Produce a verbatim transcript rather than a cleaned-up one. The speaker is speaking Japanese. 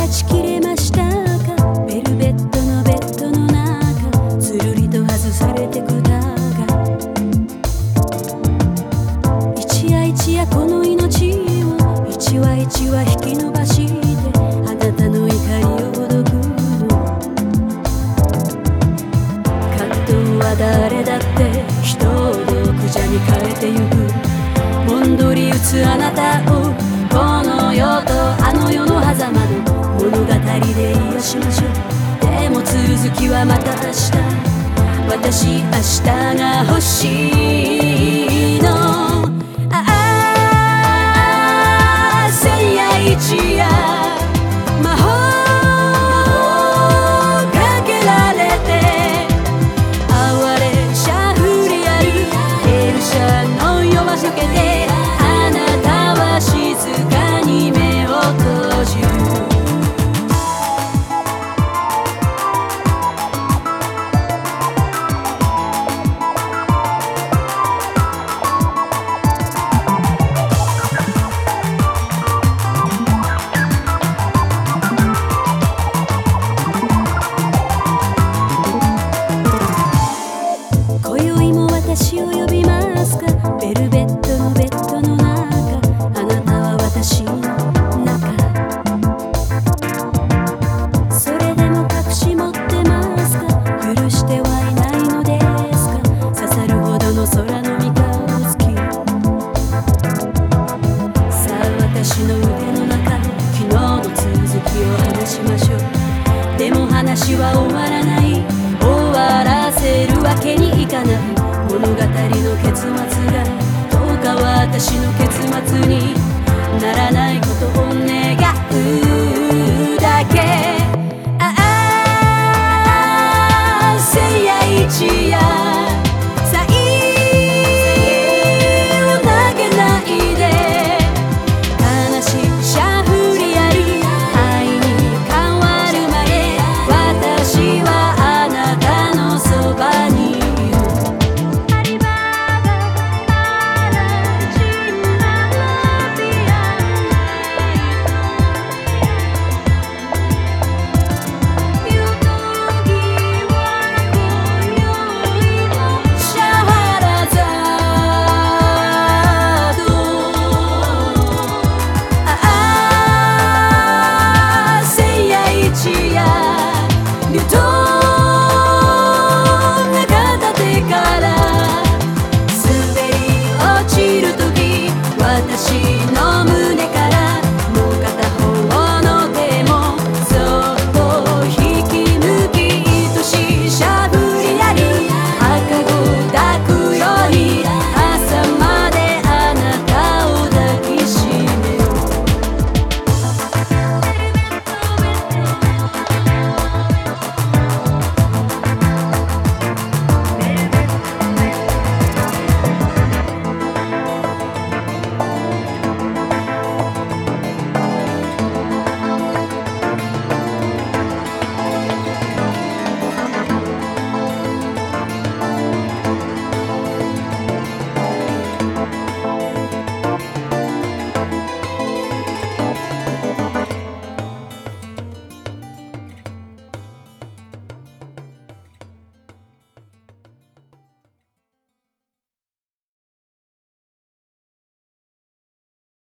断ち切れましたか。ベルベットのベッドの中、つるりと外されてくだが、一夜一夜この命を一話一話引き伸ばして、あなたの怒りをほどくの。葛藤は誰だって人を毒蛇に変えてゆく。もんどり打つあなたをこの世とあの世の狭間の物語で癒しましょう。でも続きはまた明日、私明日が欲しいの。ああ千夜一夜魔法かけられて、哀れしゃふれあるエルシャの夜は更けて、あなたは静かに目を閉じる。今宵も私を呼びますか。ベルベットのベッドの中、あなたは私の中。それでも隠し持ってますか。許してはいないのですか。刺さるほどの空の三日月。さあ私の腕の中、昨日の続きを話しましょう。でも話は終わらない、終わらせるわけにいかない。物語の結末がどうか私の結末にならないことを